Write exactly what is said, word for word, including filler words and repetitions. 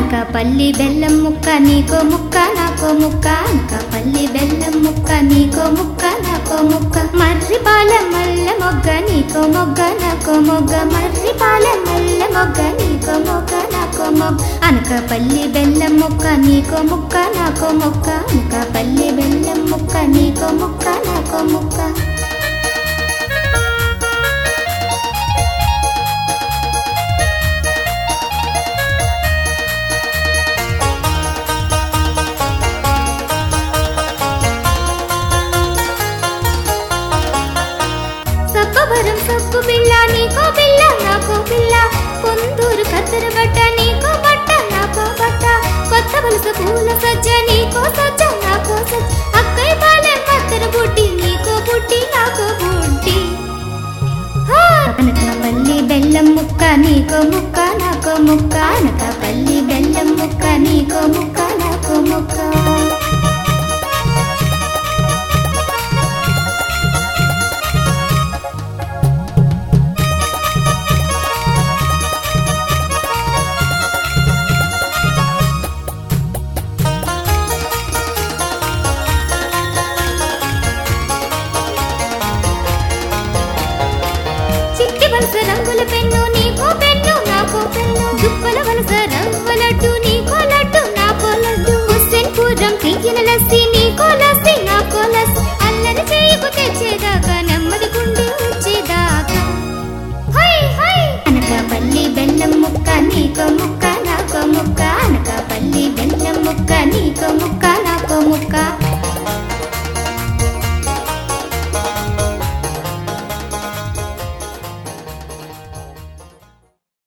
అనకాపల్లి బెల్లం ముక్క నీకో ముక్క నాకో ముక్క అనకాపల్లి బెల్లం ముక్క నీకో ముక్క నాకో ముక్క మర్రిపాలెం మల్ల మొగ్గ నీకో మొగ్గ నాకో మొగ్గ మర్రిపాలెం మల్ల మొగ్గ నీకో మొగ్గ నాకో మొగ్గ అనకాపల్లి బెల్లం ముక్క నీకో ముక్క నాకో ముక్క అనకాపల్లి బెల్లం ముక్క నీకో ముక్క నాకో ముక్క సబ్బవరం సబ్బు బిళ్ళ నీకో బిళ్ళ నాకో బిళ్ళ కుందూరు కత్తెర బట్ట నీకో బట్ట నాకో బట్ట కొత్త వలస పూల సజ్జ నీకో సజ్జ నాకో సజ్జ అక్కయ్య పాలెం కత్తెర బుడ్డి నీకో బుడ్డి నాకో బుడ్డి అనకాపల్లి బెల్లం ముక్క నీకో ముక్క నాకో ముక్క అనకాపల్లి బెల్లం ముక్క నీకో ముక్క నాకో ముక్క వలస రంగుల పెన్ను నీకో పెన్ను నాకో పెన్ను దుప్పల వలస రంగుల లడ్డు నీకో లడ్డు నాకో లడ్డు హుస్సేన్ పురం తీగిన లస్సీ నీకో లస్సీ నాకో లస్సీ అల్లరి చేయకు తెచ్చేదాకా నెమ్మది గుండె వచ్చేదాకా హై హై అనకాపల్లి బెల్లం ముక్క నీకో ముక్క